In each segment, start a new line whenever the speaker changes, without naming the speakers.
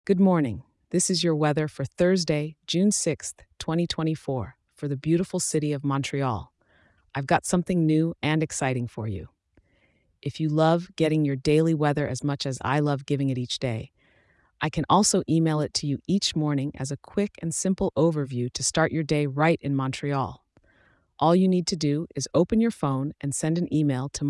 Good morning. This is your weather for Thursday, June 6th, 2024, for the beautiful city of Montreal. I've got something new and exciting for you. If you love getting your daily weather as much as I love giving it each day, I can also email it to you each morning as a quick and simple overview to start your day right in Montreal. All you need to do is open your phone and send an email to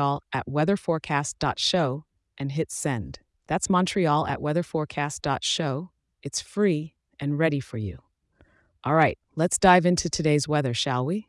montreal@weatherforecast.show and hit send. That's montreal@weatherforecast.show. It's free and ready for you. All right, let's dive into today's weather, shall we?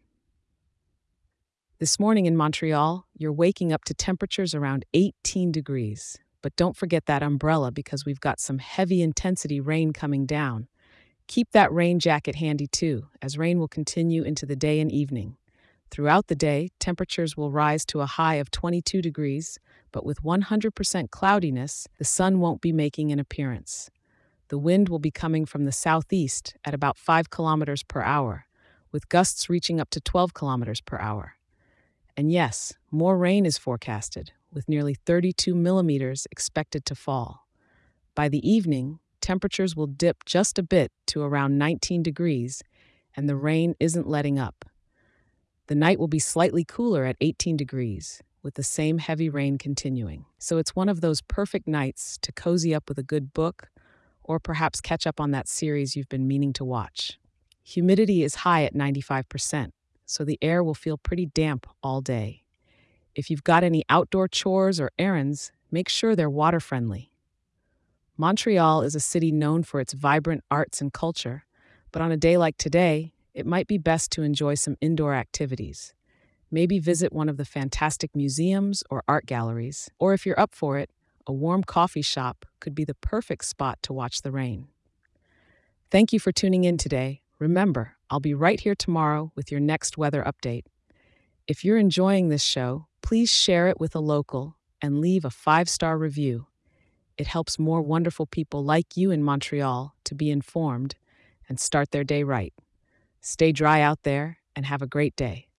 This morning in Montreal, you're waking up to temperatures around 18 degrees. But don't forget that umbrella because we've got some heavy intensity rain coming down. Keep that rain jacket handy too, as rain will continue into the day and evening. Throughout the day, temperatures will rise to a high of 22 degrees, but with 100% cloudiness, the sun won't be making an appearance. The wind will be coming from the southeast at about 5 kilometers per hour, with gusts reaching up to 12 kilometers per hour. And yes, more rain is forecasted, with nearly 32 millimeters expected to fall. By the evening, temperatures will dip just a bit to around 19 degrees, and the rain isn't letting up. The night will be slightly cooler at 18 degrees, with the same heavy rain continuing. So it's one of those perfect nights to cozy up with a good book, or perhaps catch up on that series you've been meaning to watch. Humidity is high at 95%, so the air will feel pretty damp all day. If you've got any outdoor chores or errands, make sure they're water friendly. Montreal is a city known for its vibrant arts and culture, but on a day like today, it might be best to enjoy some indoor activities. Maybe visit one of the fantastic museums or art galleries, or if you're up for it, a warm coffee shop could be the perfect spot to watch the rain. Thank you for tuning in today. Remember, I'll be right here tomorrow with your next weather update. If you're enjoying this show, please share it with a local and leave a 5-star review. It helps more wonderful people like you in Montreal to be informed and start their day right. Stay dry out there and have a great day.